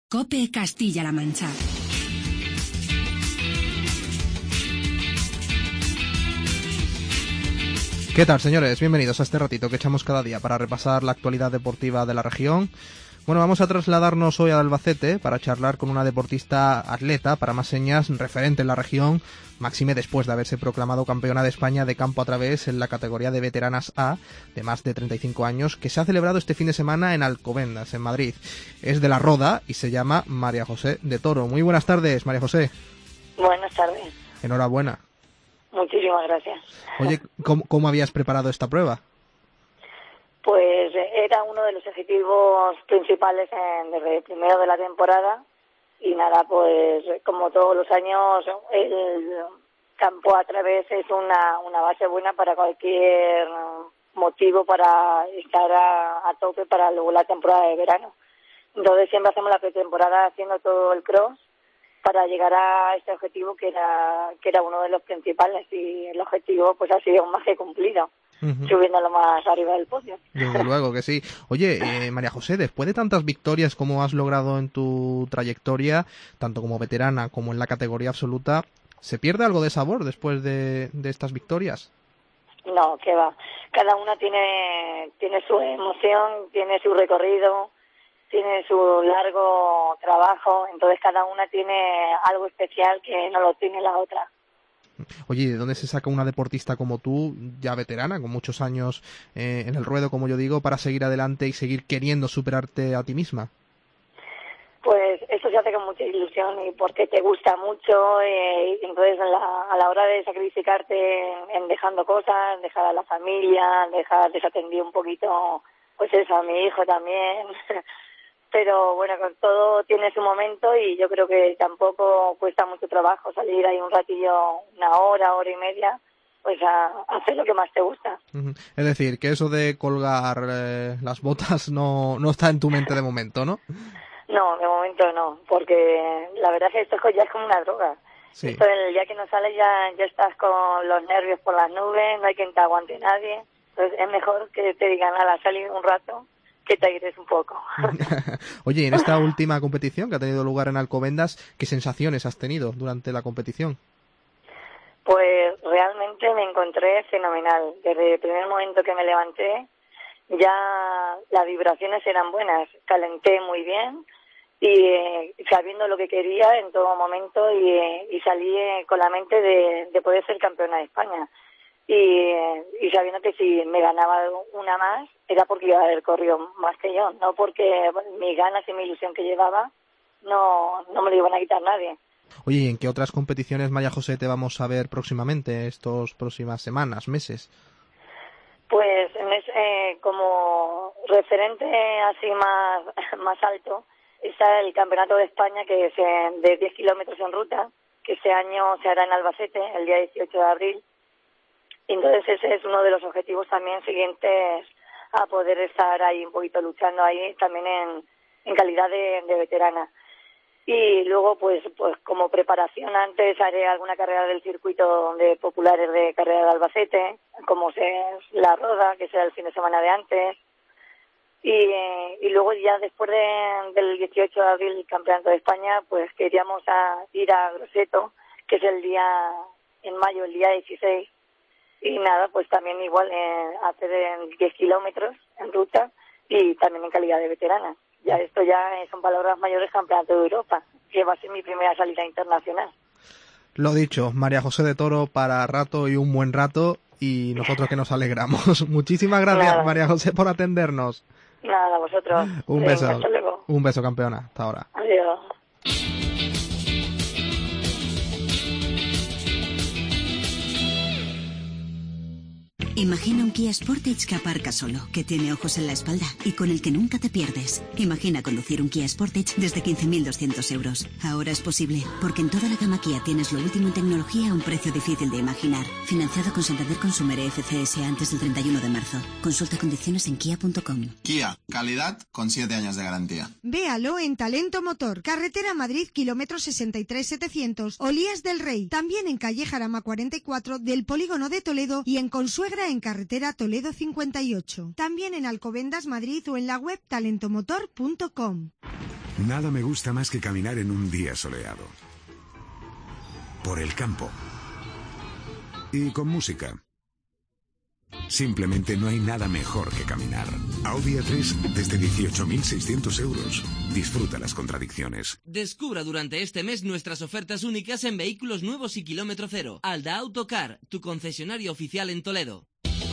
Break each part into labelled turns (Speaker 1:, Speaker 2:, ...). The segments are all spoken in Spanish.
Speaker 1: COPE Castilla-La Mancha.
Speaker 2: ¿Qué tal, señores? Bienvenidos a este ratito que echamos cada día para repasar la actualidad deportiva de la región. Bueno, vamos a trasladarnos hoy a Albacete para charlar con una deportista atleta, para más señas, referente en la región, máxime después de haberse proclamado campeona de España de campo a través en la categoría de veteranas A, de más de 35 años, que se ha celebrado este fin de semana en Alcobendas, en Madrid. Es de La Roda y se llama María José de Toro. Muy buenas tardes, María José.
Speaker 3: Buenas tardes.
Speaker 2: Enhorabuena.
Speaker 3: Muchísimas gracias.
Speaker 2: Oye, ¿cómo habías preparado esta prueba?
Speaker 3: Pues era uno de los objetivos principales desde el primero de la temporada y nada, pues como todos los años el campo a través es una base buena para cualquier motivo para estar a tope para luego la temporada de verano. Entonces siempre hacemos la pretemporada haciendo todo el cross para llegar a este objetivo que era uno de los principales, y el objetivo pues ha sido más que cumplido. Subiéndolo más arriba del podio.
Speaker 2: Desde luego que sí. Oye, María José, después de tantas victorias como has logrado en tu trayectoria, tanto como veterana como en la categoría absoluta, ¿se pierde algo de sabor después de estas victorias?
Speaker 3: No, que va. Cada una tiene su emoción, tiene su recorrido, tiene su largo trabajo, entonces cada una tiene algo especial que no lo tiene la otra.
Speaker 2: Oye, ¿de dónde se saca una deportista como tú, ya veterana, con muchos años en el ruedo, como yo digo, para seguir adelante y seguir queriendo superarte a ti misma?
Speaker 3: Pues eso se hace con mucha ilusión y porque te gusta mucho, entonces a la hora de sacrificarte en dejando cosas, dejar a la familia, dejar desatendido un poquito, pues eso, a mi hijo también. Pero bueno, con todo tiene su momento y yo creo que tampoco cuesta mucho trabajo salir ahí un ratillo, una hora y media, pues a hacer lo que más te gusta.
Speaker 2: Es decir, que eso de colgar las botas no está en tu mente de momento, ¿no?
Speaker 3: No, de momento no, porque la verdad es que esto ya es como una droga. Sí. Esto el día que no sales ya estás con los nervios por las nubes, no hay quien te aguante nadie, entonces es mejor que te digan, salir un rato, que te aires un poco.
Speaker 2: Oye, en esta última competición que ha tenido lugar en Alcobendas, ¿qué sensaciones has tenido durante la competición?
Speaker 3: Pues realmente me encontré fenomenal. Desde el primer momento que me levanté, ya las vibraciones eran buenas. Calenté muy bien y sabiendo lo que quería en todo momento y salí con la mente de poder ser campeona de España. Y sabiendo que si me ganaba una más era porque iba a haber corrido más que yo, no porque mis ganas y mi ilusión que llevaba no me lo iban a quitar nadie.
Speaker 2: Oye, ¿y en qué otras competiciones, María José, te vamos a ver próximamente, estas próximas semanas, meses?
Speaker 3: Pues como referente así más alto está el Campeonato de España que es de 10 kilómetros en ruta, que este año se hará en Albacete el día 18 de abril. Entonces ese es uno de los objetivos también siguientes a poder estar ahí un poquito luchando ahí también en calidad de veterana. Y luego pues como preparación antes haré alguna carrera del circuito de populares de carrera de Albacete, como es La Roda, que será el fin de semana de antes. Y luego ya después del 18 de abril el Campeonato de España, pues queríamos ir a Grosseto, que es el día en mayo, el día 16. Y nada, pues también igual hacer 10 kilómetros en ruta y también en calidad de veterana. Ya esto ya son palabras mayores, Campeonato de Europa, que va a ser mi primera salida internacional.
Speaker 2: Lo dicho, María José de Toro para rato y un buen rato, y nosotros que nos alegramos. Muchísimas gracias, nada. María José, por atendernos.
Speaker 3: Nada, vosotros.
Speaker 2: Un beso.
Speaker 3: Hasta luego.
Speaker 2: Un beso, campeona. Hasta ahora.
Speaker 3: Adiós.
Speaker 1: Imagina un Kia Sportage que aparca solo, que tiene ojos en la espalda y con el que nunca te pierdes. Imagina conducir un Kia Sportage desde 15.200 euros. Ahora es posible, porque en toda la gama Kia tienes lo último en tecnología a un precio difícil de imaginar. Financiado con Santander Consumer FCS antes del 31 de marzo. Consulta condiciones en kia.com.
Speaker 4: Kia, calidad con 7 años de garantía.
Speaker 5: Véalo en Talento Motor, carretera Madrid, kilómetro 63.700, Olías del Rey. También en calle Jarama 44 del Polígono de Toledo y en Consuegra en carretera Toledo 58. También en Alcobendas, Madrid o en la web talentomotor.com.
Speaker 6: Nada me gusta más que caminar en un día soleado. Por el campo. Y con música. Simplemente no hay nada mejor que caminar. Audi A3 desde 18.600 euros. Disfruta las contradicciones.
Speaker 7: Descubra durante este mes nuestras ofertas únicas en vehículos nuevos y kilómetro cero. Alda Autocar, tu concesionario oficial en Toledo.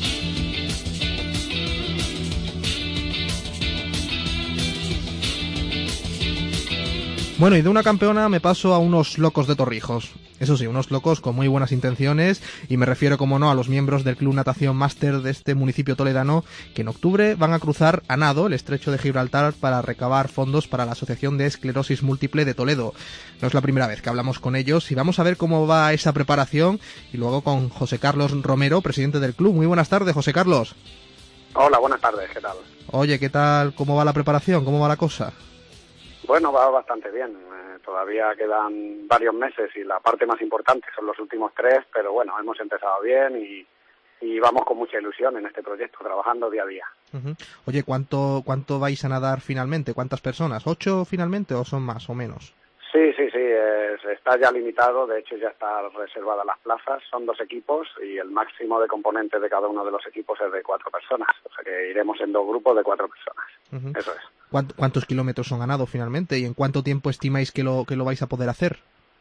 Speaker 2: Bueno, y de una campeona me paso a unos locos de Torrijos. Eso sí, unos locos con muy buenas intenciones, y me refiero, como no, a los miembros del Club Natación Máster de este municipio toledano, que en octubre van a cruzar a nado el estrecho de Gibraltar para recabar fondos para la Asociación de Esclerosis Múltiple de Toledo. No es la primera vez que hablamos con ellos, y vamos a ver cómo va esa preparación, y luego con José Carlos Romero, presidente del club. Muy buenas tardes, José Carlos.
Speaker 8: Hola, buenas tardes, ¿qué tal?
Speaker 2: Oye, ¿qué tal? ¿Cómo va la preparación? ¿Cómo va la cosa?
Speaker 8: Bueno, va bastante bien. Todavía quedan varios meses y la parte más importante son los últimos 3, pero bueno, hemos empezado bien y vamos con mucha ilusión en este proyecto, trabajando día a día.
Speaker 2: Uh-huh. Oye, ¿cuánto vais a nadar finalmente? ¿Cuántas personas? ¿8 finalmente o son más o menos?
Speaker 8: Sí, está ya limitado, de hecho ya está reservadas las plazas, son 2 equipos y el máximo de componentes de cada uno de los equipos es de 4 personas, o sea que iremos en 2 grupos de 4 personas,
Speaker 2: uh-huh.
Speaker 8: Eso es.
Speaker 2: ¿Cuántos kilómetros son ganados finalmente y en cuánto tiempo estimáis que lo vais a poder hacer?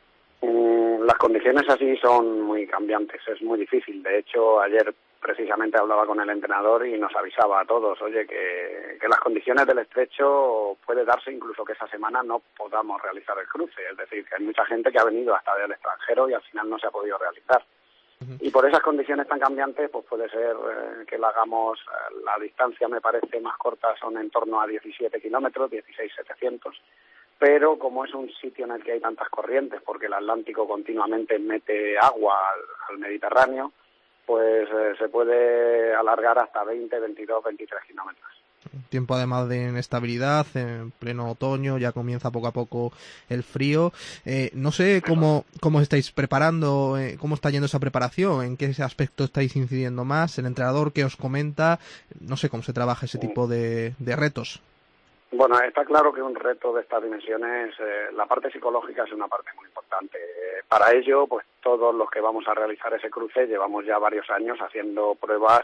Speaker 8: Las condiciones así son muy cambiantes, es muy difícil, de hecho ayer precisamente hablaba con el entrenador y nos avisaba a todos, oye, que las condiciones del estrecho puede darse incluso que esa semana no podamos realizar el cruce, es decir, que hay mucha gente que ha venido hasta del extranjero y al final no se ha podido realizar. Uh-huh. Y por esas condiciones tan cambiantes, pues puede ser que lo hagamos, la distancia me parece más corta, son en torno a 17 kilómetros, 16.700, pero como es un sitio en el que hay tantas corrientes, porque el Atlántico continuamente mete agua al Mediterráneo, pues se puede alargar hasta 20, 22, 23 kilómetros.
Speaker 2: Tiempo además de inestabilidad, en pleno otoño, ya comienza poco a poco el frío. No sé cómo estáis preparando, cómo está yendo esa preparación, en qué aspecto estáis incidiendo más, el entrenador que os comenta, no sé cómo se trabaja ese tipo de retos.
Speaker 8: Bueno, está claro que un reto de estas dimensiones, la parte psicológica es una parte muy importante. Para ello, pues todos los que vamos a realizar ese cruce llevamos ya varios años haciendo pruebas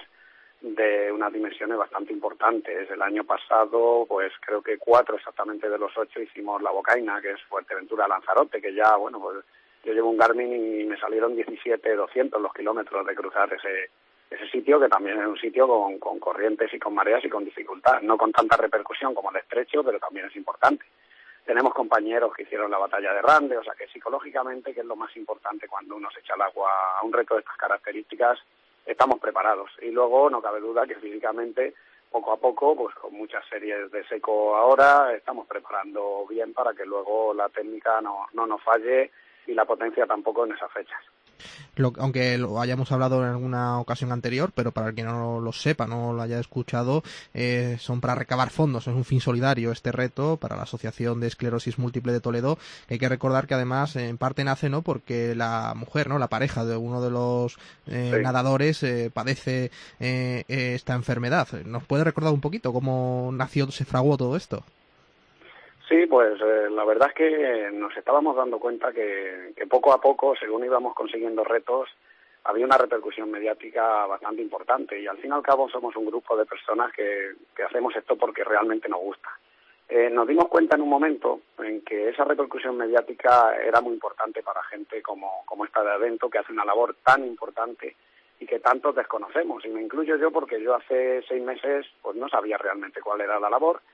Speaker 8: de unas dimensiones bastante importantes. El año pasado, pues creo que 4 exactamente de los 8 hicimos la Bocaina, que es Fuerteventura Lanzarote, que ya, bueno, pues yo llevo un Garmin y me salieron 17.200 los kilómetros de cruzar ese sitio, que también es un sitio con corrientes y con mareas y con dificultad, no con tanta repercusión como el estrecho, pero también es importante. Tenemos compañeros que hicieron la batalla de Rande, o sea que psicológicamente, que es lo más importante cuando uno se echa al agua a un reto de estas características, estamos preparados. Y luego no cabe duda que físicamente, poco a poco, pues con muchas series de seco ahora, estamos preparando bien para que luego la técnica no nos falle y la potencia tampoco en esas fechas.
Speaker 2: Aunque lo hayamos hablado en alguna ocasión anterior, pero para el que no lo sepa, no lo haya escuchado, son para recabar fondos, es un fin solidario este reto para la Asociación de Esclerosis Múltiple de Toledo, que hay que recordar que además en parte nace porque la mujer, la pareja de uno de los nadadores padece esta enfermedad. ¿Nos puede recordar un poquito cómo nació, se fraguó todo esto?
Speaker 8: Sí, pues la verdad es que nos estábamos dando cuenta que poco a poco, según íbamos consiguiendo retos, había una repercusión mediática bastante importante y al fin y al cabo somos un grupo de personas que hacemos esto porque realmente nos gusta. Nos dimos cuenta en un momento en que esa repercusión mediática era muy importante para gente como esta de Adento, que hace una labor tan importante y que tantos desconocemos, y me incluyo yo porque yo hace 6 meses pues no sabía realmente cuál era la labor,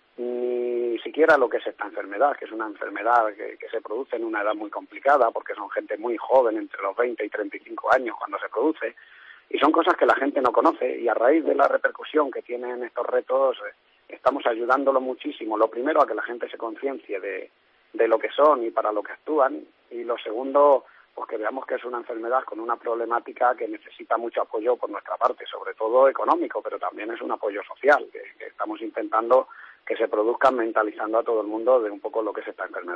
Speaker 8: ni siquiera lo que es esta enfermedad, que es una enfermedad que se produce en una edad muy complicada, porque son gente muy joven, entre los 20 y 35 años cuando se produce, y son cosas que la gente no conoce, y a raíz de la repercusión que tienen estos retos, estamos ayudándolo muchísimo. Lo primero, a que la gente se conciencie de lo que son y para lo que actúan, y lo segundo, pues que veamos que es una enfermedad con una problemática que necesita mucho apoyo por nuestra parte, sobre todo económico, pero también es un apoyo social, que estamos intentando que se produzcan mentalizando a todo el mundo de un poco lo que es esta enfermedad.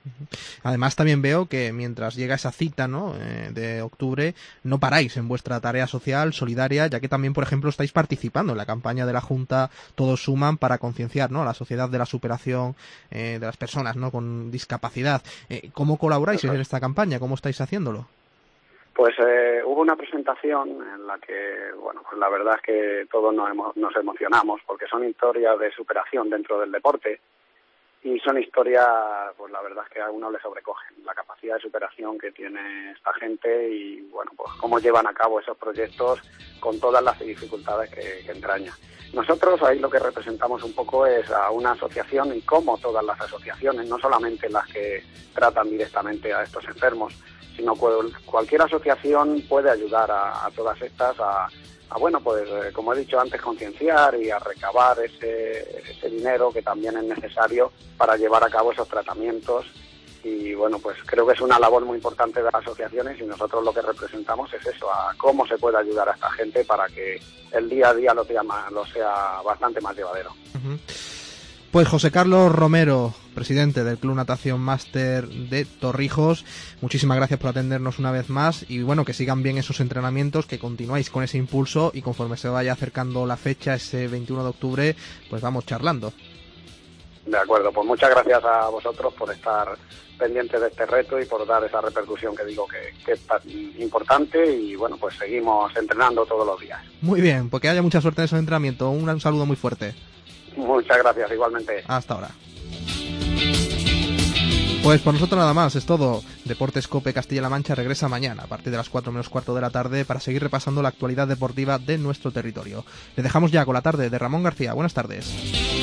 Speaker 2: Además también veo que mientras llega esa cita, ¿no?, de octubre, no paráis en vuestra tarea social, solidaria, ya que también, por ejemplo, estáis participando en la campaña de la Junta Todos Suman para concienciar, ¿no?, a la sociedad de la superación de las personas, ¿no?, con discapacidad. ¿Cómo colaboráis en esta campaña? ¿Cómo estáis haciéndolo?
Speaker 8: Pues hubo una presentación en la que, bueno, pues la verdad es que todos nos emocionamos, porque son historias de superación dentro del deporte. Y son historias, pues la verdad es que a uno le sobrecogen la capacidad de superación que tiene esta gente y, bueno, pues cómo llevan a cabo esos proyectos con todas las dificultades que entraña. Nosotros ahí lo que representamos un poco es a una asociación y como todas las asociaciones, no solamente las que tratan directamente a estos enfermos, sino cualquier asociación puede ayudar a todas estas a bueno, pues como he dicho antes, concienciar y a recabar ese dinero que también es necesario para llevar a cabo esos tratamientos. Y bueno, pues creo que es una labor muy importante de las asociaciones y nosotros lo que representamos es eso, a cómo se puede ayudar a esta gente para que el día a día lo sea bastante más llevadero. Uh-huh.
Speaker 2: Pues José Carlos Romero, presidente del Club Natación Máster de Torrijos, muchísimas gracias por atendernos una vez más y bueno, que sigan bien esos entrenamientos, que continuáis con ese impulso y conforme se vaya acercando la fecha, ese 21 de octubre, pues vamos charlando.
Speaker 8: De acuerdo, pues muchas gracias a vosotros por estar pendientes de este reto y por dar esa repercusión que digo que es tan importante y bueno, pues seguimos entrenando todos los días.
Speaker 2: Muy bien, pues que haya mucha suerte en esos entrenamientos, un saludo muy fuerte.
Speaker 8: Muchas gracias, igualmente.
Speaker 2: Hasta ahora. Pues por nosotros nada más, es todo. Deportes COPE Castilla-La Mancha regresa mañana a partir de las 4 menos cuarto de la tarde para seguir repasando la actualidad deportiva de nuestro territorio. Le dejamos ya con la tarde de Ramón García. Buenas tardes.